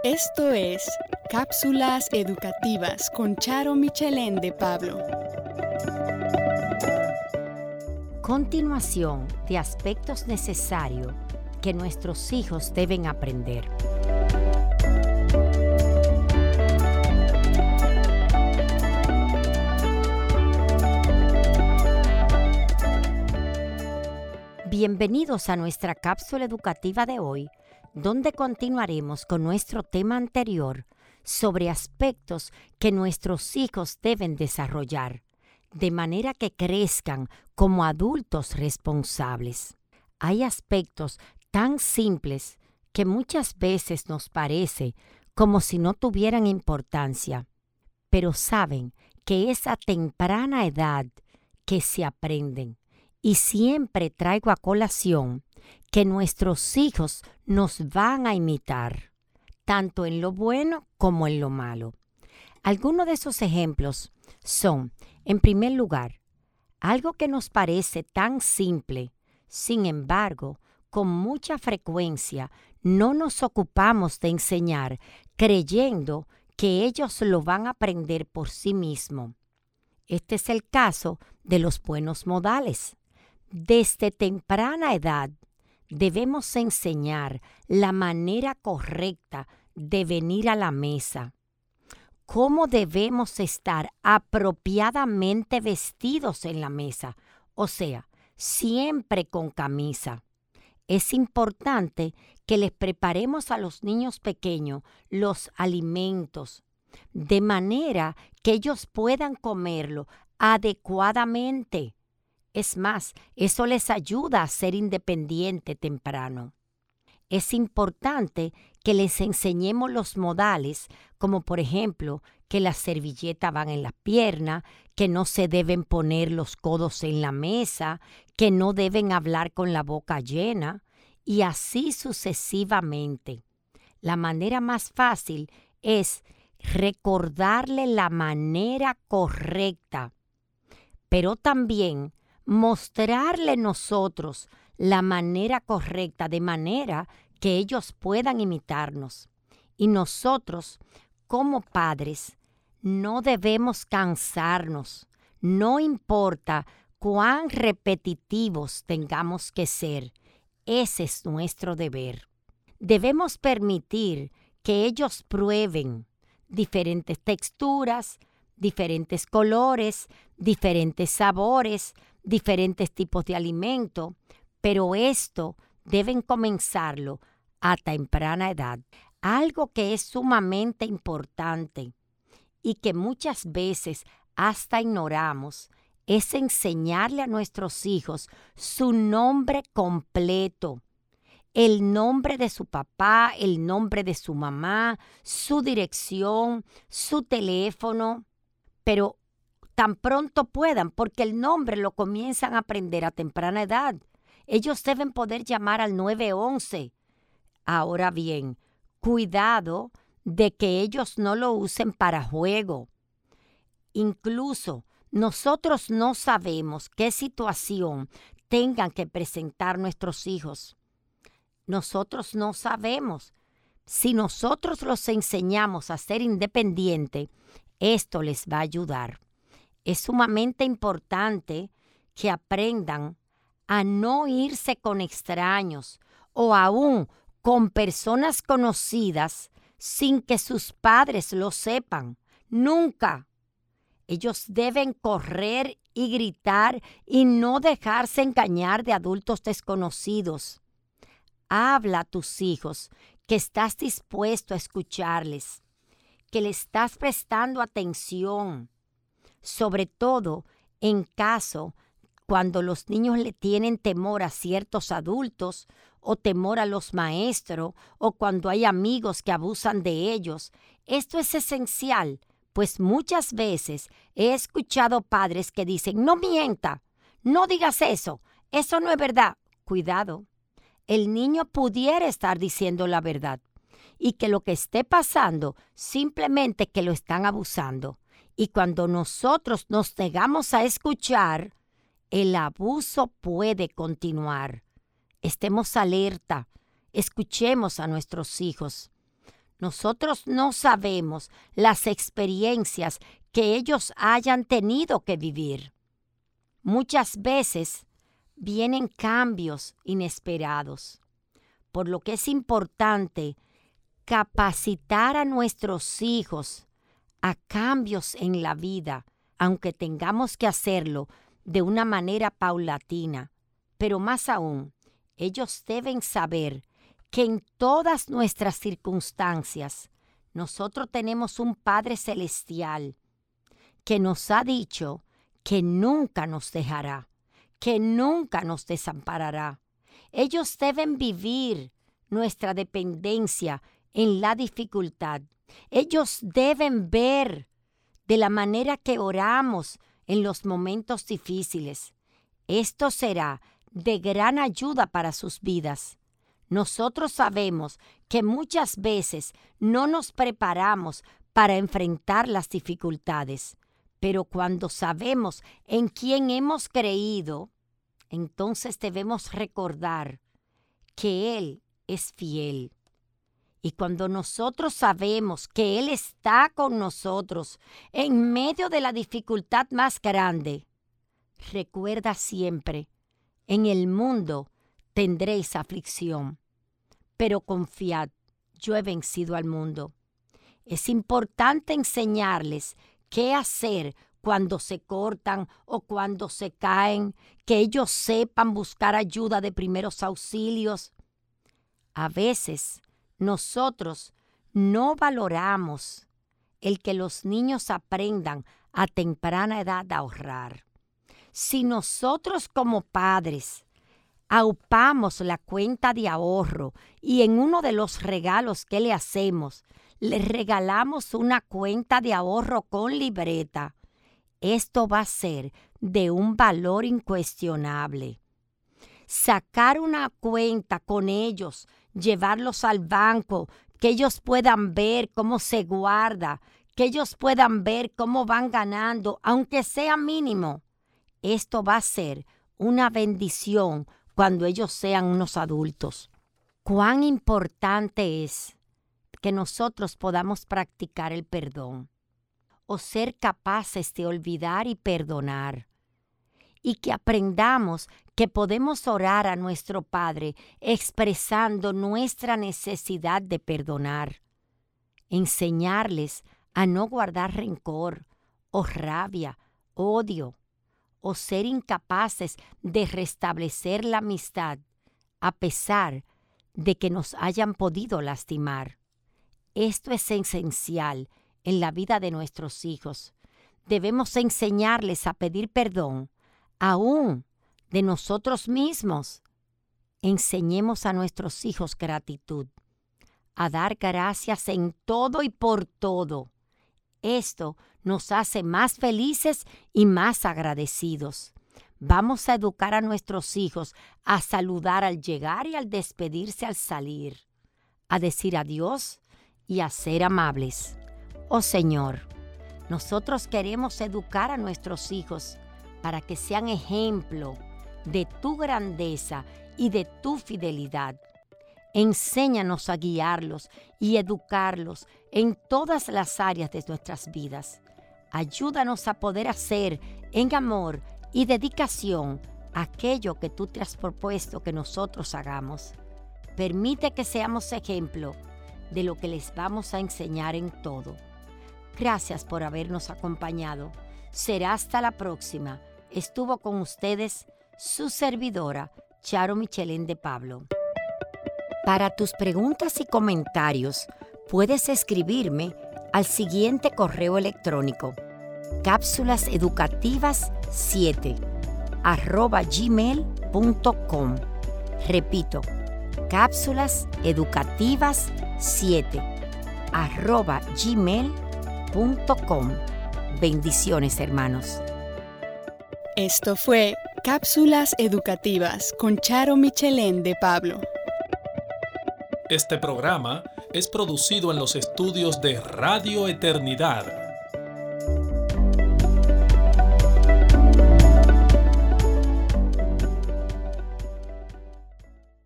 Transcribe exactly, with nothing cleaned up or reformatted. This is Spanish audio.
Esto es Cápsulas Educativas con Charo Michelén de Pablo. Continuación de aspectos necesarios que nuestros hijos deben aprender. Bienvenidos a nuestra cápsula educativa de hoy, donde continuaremos con nuestro tema anterior sobre aspectos que nuestros hijos deben desarrollar, de manera que crezcan como adultos responsables. Hay aspectos tan simples que muchas veces nos parece como si no tuvieran importancia, pero saben que es a temprana edad que se aprenden. Y siempre traigo a colación que nuestros hijos nos van a imitar, tanto en lo bueno como en lo malo. Algunos de esos ejemplos son, en primer lugar, algo que nos parece tan simple, sin embargo, con mucha frecuencia no nos ocupamos de enseñar creyendo que ellos lo van a aprender por sí mismos. Este es el caso de los buenos modales. Desde temprana edad debemos enseñar la manera correcta de venir a la mesa, cómo debemos estar apropiadamente vestidos en la mesa, o sea, siempre con camisa. Es importante que les preparemos a los niños pequeños los alimentos, de manera que ellos puedan comerlo adecuadamente. Es más, eso les ayuda a ser independiente temprano. Es importante que les enseñemos los modales, como por ejemplo, que las servilletas van en la pierna, que no se deben poner los codos en la mesa, que no deben hablar con la boca llena, y así sucesivamente. La manera más fácil es recordarle la manera correcta, pero también mostrarle nosotros la manera correcta, de manera que ellos puedan imitarnos. Y nosotros, como padres, no debemos cansarnos, no importa cuán repetitivos tengamos que ser. Ese es nuestro deber. Debemos permitir que ellos prueben diferentes texturas, diferentes colores, diferentes sabores, diferentes tipos de alimento, pero esto deben comenzarlo a temprana edad. Algo que es sumamente importante y que muchas veces hasta ignoramos es enseñarle a nuestros hijos su nombre completo, el nombre de su papá, el nombre de su mamá, su dirección, su teléfono, pero tan pronto puedan, porque el nombre lo comienzan a aprender a temprana edad. Ellos deben poder llamar al nueve once. Ahora bien, cuidado de que ellos no lo usen para juego. Incluso nosotros no sabemos qué situación tengan que presentar nuestros hijos. Nosotros no sabemos. Si nosotros los enseñamos a ser independientes, esto les va a ayudar. Es sumamente importante que aprendan a no irse con extraños o aún con personas conocidas sin que sus padres lo sepan. Nunca. Ellos deben correr y gritar y no dejarse engañar de adultos desconocidos. Habla a tus hijos que estás dispuesto a escucharles, que le estás prestando atención. Sobre todo en caso cuando los niños le tienen temor a ciertos adultos o temor a los maestros o cuando hay amigos que abusan de ellos. Esto es esencial, pues muchas veces he escuchado padres que dicen, no mienta, no digas eso, eso no es verdad. Cuidado, el niño pudiera estar diciendo la verdad y que lo que esté pasando simplemente que lo están abusando. Y cuando nosotros nos negamos a escuchar, el abuso puede continuar. Estemos alerta, escuchemos a nuestros hijos. Nosotros no sabemos las experiencias que ellos hayan tenido que vivir. Muchas veces vienen cambios inesperados, por lo que es importante capacitar a nuestros hijos a cambios en la vida, aunque tengamos que hacerlo de una manera paulatina. Pero más aún, ellos deben saber que en todas nuestras circunstancias nosotros tenemos un Padre Celestial que nos ha dicho que nunca nos dejará, que nunca nos desamparará. Ellos deben vivir nuestra dependencia en la dificultad. Ellos deben ver de la manera que oramos en los momentos difíciles. Esto será de gran ayuda para sus vidas. Nosotros sabemos que muchas veces no nos preparamos para enfrentar las dificultades, pero cuando sabemos en quién hemos creído, entonces debemos recordar que Él es fiel. Y cuando nosotros sabemos que Él está con nosotros en medio de la dificultad más grande, recuerda siempre, en el mundo tendréis aflicción, pero confiad, yo he vencido al mundo. Es importante enseñarles qué hacer cuando se cortan o cuando se caen, que ellos sepan buscar ayuda de primeros auxilios. A veces nosotros no valoramos el que los niños aprendan a temprana edad a ahorrar. Si nosotros como padres aupamos la cuenta de ahorro y en uno de los regalos que le hacemos, le regalamos una cuenta de ahorro con libreta, esto va a ser de un valor incuestionable. Sacar una cuenta con ellos, llevarlos al banco, que ellos puedan ver cómo se guarda, que ellos puedan ver cómo van ganando, aunque sea mínimo. Esto va a ser una bendición cuando ellos sean unos adultos. Cuán importante es que nosotros podamos practicar el perdón o ser capaces de olvidar y perdonar, y que aprendamos que podemos orar a nuestro Padre expresando nuestra necesidad de perdonar. Enseñarles a no guardar rencor o rabia, odio, o ser incapaces de restablecer la amistad a pesar de que nos hayan podido lastimar. Esto es esencial en la vida de nuestros hijos. Debemos enseñarles a pedir perdón, aún de nosotros mismos. Enseñemos a nuestros hijos gratitud, a dar gracias en todo y por todo. Esto nos hace más felices y más agradecidos. Vamos a educar a nuestros hijos a saludar al llegar y al despedirse al salir, a decir adiós y a ser amables. Oh Señor, nosotros queremos educar a nuestros hijos para que sean ejemplo de tu grandeza y de tu fidelidad. Enséñanos a guiarlos y educarlos en todas las áreas de nuestras vidas. Ayúdanos a poder hacer en amor y dedicación aquello que tú te has propuesto que nosotros hagamos. Permite que seamos ejemplo de lo que les vamos a enseñar en todo. Gracias por habernos acompañado. Será hasta la próxima. Estuvo con ustedes su servidora, Charo Michelén de Pablo. Para tus preguntas y comentarios, puedes escribirme al siguiente correo electrónico: cápsulas educativas siete arroba gmail punto com. Repito, cápsulas educativas siete arroba gmail punto com. Bendiciones, hermanos. Esto fue Cápsulas Educativas con Charo Michelén de Pablo. Este programa es producido en los estudios de Radio Eternidad.